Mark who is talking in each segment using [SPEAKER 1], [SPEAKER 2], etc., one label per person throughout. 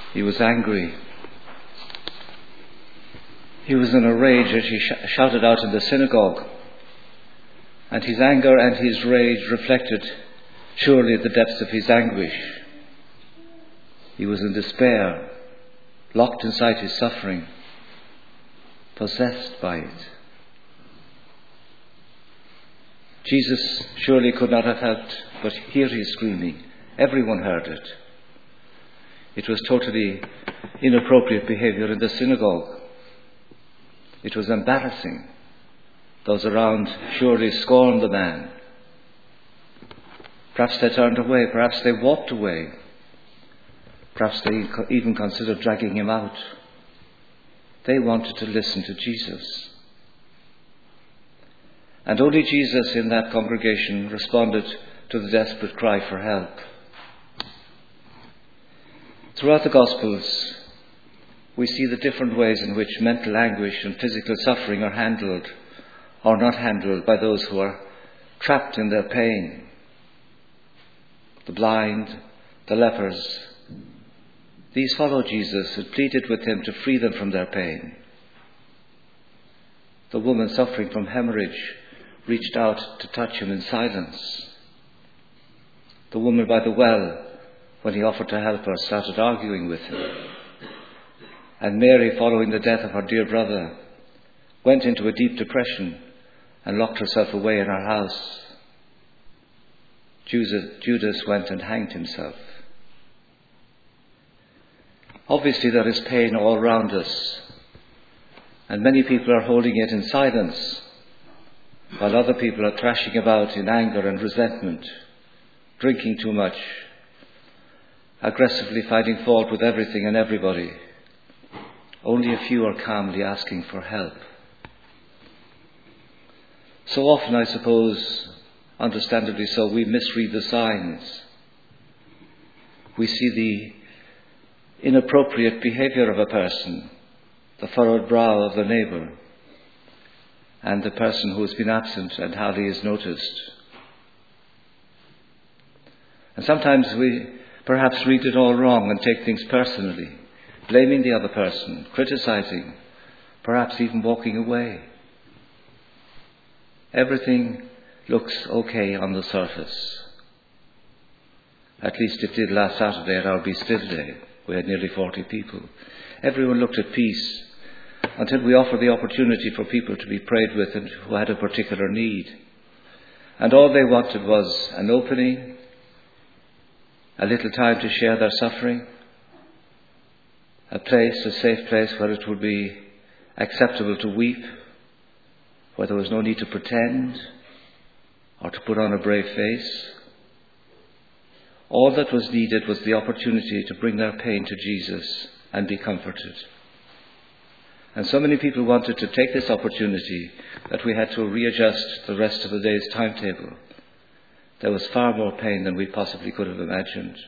[SPEAKER 1] He was angry. He was in a rage as he shouted out in the synagogue. And his anger and his rage reflected surely the depths of his anguish. He was in despair, locked inside his suffering, possessed by it. Jesus surely could not have helped but hear his screaming. Everyone heard it. It was totally inappropriate behavior in the synagogue. It was embarrassing. Those around surely scorned the man. Perhaps they turned away. Perhaps they walked away. Perhaps they even considered dragging him out. They wanted to listen to Jesus. And only Jesus in that congregation responded to the desperate cry for help. Throughout the Gospels, we see the different ways in which mental anguish and physical suffering are handled or not handled by those who are trapped in their pain. The blind, the lepers, these followed Jesus and pleaded with him to free them from their pain. The woman suffering from hemorrhage reached out to touch him in silence. The woman by the well, when he offered to help her, started arguing with him. And Mary, following the death of her dear brother, went into a deep depression and locked herself away in her house. Judas went and hanged himself. Obviously there is pain all around us, and many people are holding it in silence, while other people are thrashing about in anger and resentment, drinking too much, aggressively finding fault with everything and everybody. Only a few are calmly asking for help. So often, I suppose, understandably so, we misread the signs. We see the inappropriate behavior of a person, the furrowed brow of the neighbour, and the person who has been absent and hardly is noticed. And sometimes we perhaps read it all wrong and take things personally, blaming the other person, criticizing, perhaps even walking away. Everything looks okay on the surface. At least it did last Saturday at our Be Still Day. We had nearly 40 people. Everyone looked at peace until we offered the opportunity for people to be prayed with and who had a particular need. And all they wanted was an opening, a little time to share their suffering, a place, a safe place where it would be acceptable to weep, where there was no need to pretend or to put on a brave face. All that was needed was the opportunity to bring their pain to Jesus and be comforted. And so many people wanted to take this opportunity that we had to readjust the rest of the day's timetable. There was far more pain than we possibly could have imagined.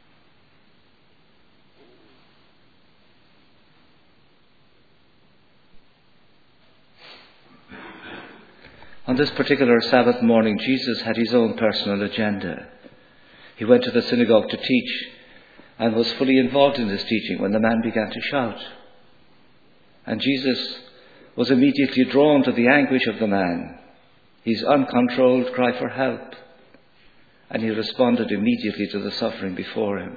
[SPEAKER 1] On this particular Sabbath morning, Jesus had his own personal agenda. He went to the synagogue to teach and was fully involved in his teaching when the man began to shout. And Jesus was immediately drawn to the anguish of the man, his uncontrolled cry for help, and he responded immediately to the suffering before him.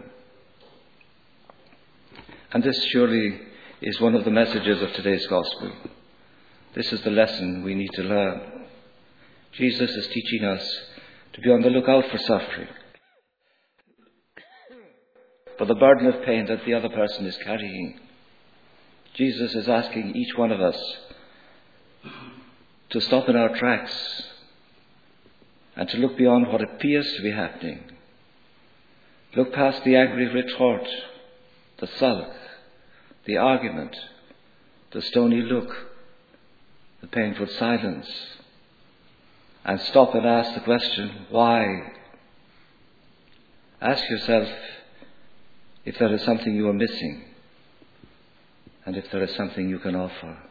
[SPEAKER 1] And this surely is one of the messages of today's gospel. This is the lesson we need to learn. Jesus is teaching us to be on the lookout for suffering, for the burden of pain that the other person is carrying. Jesus is asking each one of us to stop in our tracks and to look beyond what appears to be happening. Look past the angry retort, the sulk, the argument, the stony look, the painful silence, and stop and ask the question, why? Ask yourself if there is something you are missing and if there is something you can offer.